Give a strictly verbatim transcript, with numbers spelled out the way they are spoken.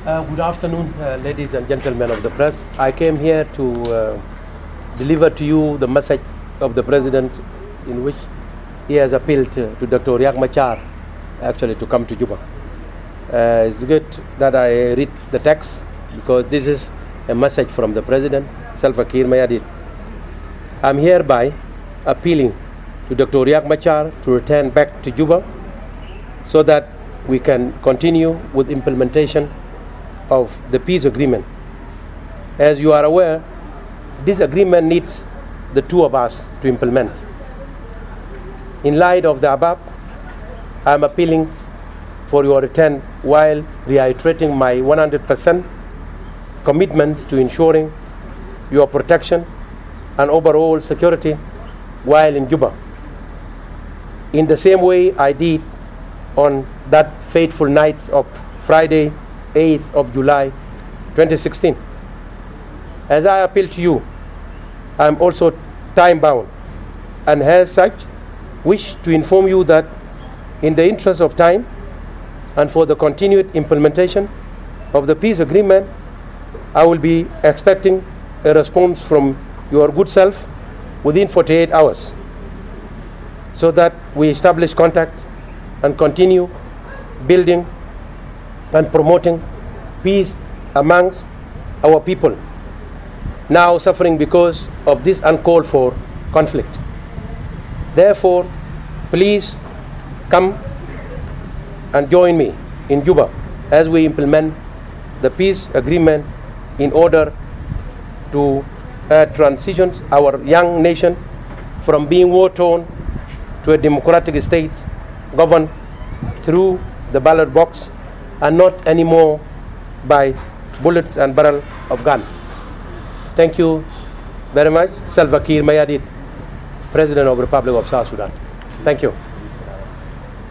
Uh, good afternoon, uh, ladies and gentlemen of the press. I came here to uh, deliver to you the message of the President in which he has appealed to, to Doctor Riek Machar actually to come to Juba. Uh, it's good that I read the text because this is a message from the President, Salva Kiir Mayardit. I'm hereby appealing to Doctor Riek Machar to return back to Juba so that we can continue with implementation of the peace agreement. As you are aware, this agreement needs the two of us to implement. In light of the above, I am appealing for your return while reiterating my one hundred percent commitments to ensuring your protection and overall security while in Juba. In the same way I did on that fateful night of Friday, eighth of July twenty sixteen. As I appeal to you, I am also time bound and as such wish to inform you that in the interest of time and for the continued implementation of the peace agreement, I will be expecting a response from your good self within forty-eight hours so that we establish contact and continue building and promoting peace amongst our people now suffering because of this uncalled for conflict. Therefore, please come and join me in Juba as we implement the peace agreement in order to uh, transition our young nation from being war-torn to a democratic state governed through the ballot box and not anymore by bullets and barrel of gun. Thank you very much. Salva Kiir Mayardit, President of the Republic of South Sudan. Thank you.